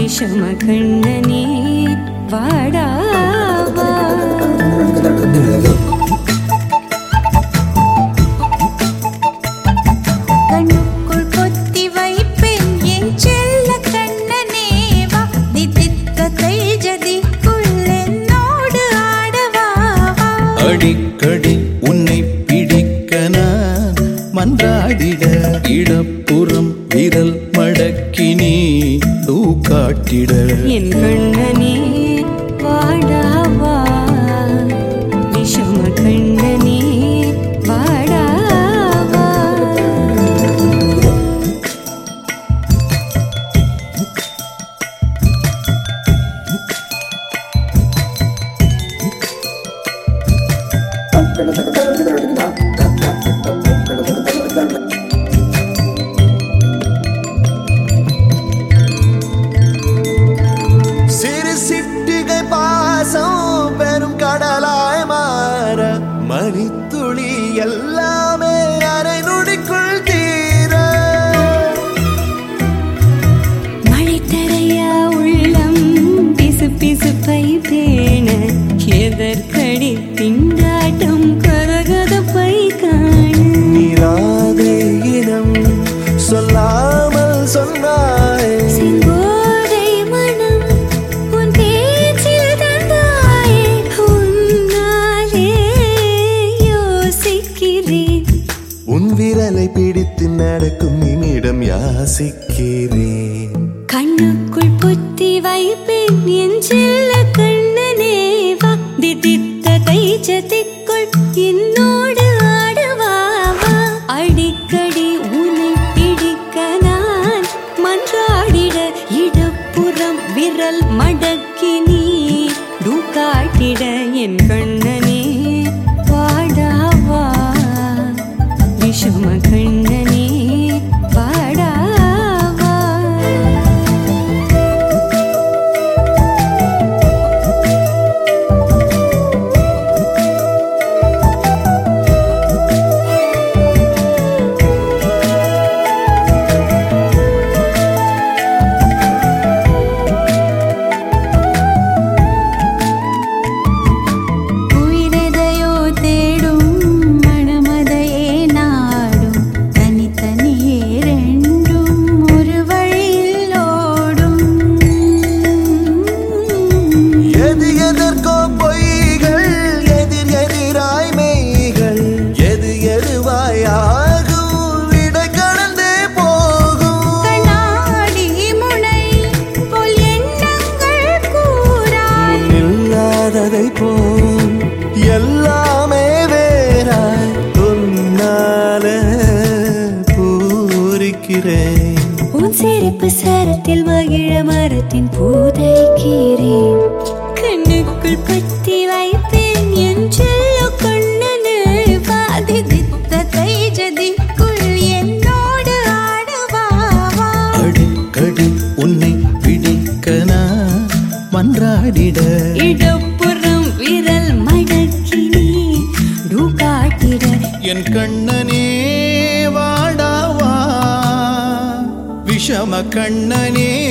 விஷம கண்ணனே வாடாவா. கண்ணுக்குள் பொத்தி வைப்பேன் என் செல்ல கண்ணனே வா. தித்தித்த தைஜதிக்குள் என்னோடு ஆடவா. அடிக்கடி உன்னை பிடிக்க நான் மன்றாடிட இடப்புறம் விரல் மடக்கி நீ காட்டிட என் கண்ணனே வாடாவா. விஷம கண்ணனே வாடாவா. பெரும் கடலாய் மாற மணித்துளி எல்லாமே அரை நொடிக்குள் தீர மழை தரையா உள்ளம் பிசு பிசுப்பை பேண எதற்கடி திண்டாட்டம் கரகதப்பை காண நீராதே இனம் சொல்லாமல் சொன்னாய் செங்கோதை மனம் உன் பேச்சில் தந்தாயே. உன்னாலே யோசிக்கிறேன் உன் விரலை பிடித்து நடக்கும் என்னிடம் யாசிக்கிறேன். கண்ணுக்குள் புத்தி வைப்பேன் என் செல்ல கண்ணனே வா. தித்தித்த தைஜதிக்குள் என்னோடு ஆடவா. அடிக்கடி உன்னை பிடிக்க நான் மன்றாடிட இடப்புறம் விரல் மடக்கி நீ காட்டிட என் கண்ணனே வாடாவா. விஷம கண்ணனே வாடாவா. உயிரெதையோ தேடும் மனமதையே நாடும் தனித்தனியே ரெண்டும் ஒரு வழியில் ஓடும். எது எதற்கோ பொய்கள் எதிர் எதிராய் மெய்கள் எது எதுவாயாகும் விடை கடந்தே போகும். கண்ணாடி முனை போல் எண்ணங்கள் கூறாய் இல்லாததை போல் எல்லாமே வேறாய் உன்னால பூரிக்கிறேன். உன் சிரிப்பு சரத்தில் மகிழ மரத்தின் பூதைக்கிறேன். கண்ணுக்குள் பத்தி வைப்பேன் என் செல்ல கண்ணனே வா. தித்தித்த தைஜதிக்குள் என்னோடு ஆடவா. அடிக்கடி உன்னை பிடிக்க நான் மன்றாடிட இடப்புறம் விரல் மடக்கி நீ காட்டிட என் கண்ணனே வாடாவா. விஷம கண்ணனே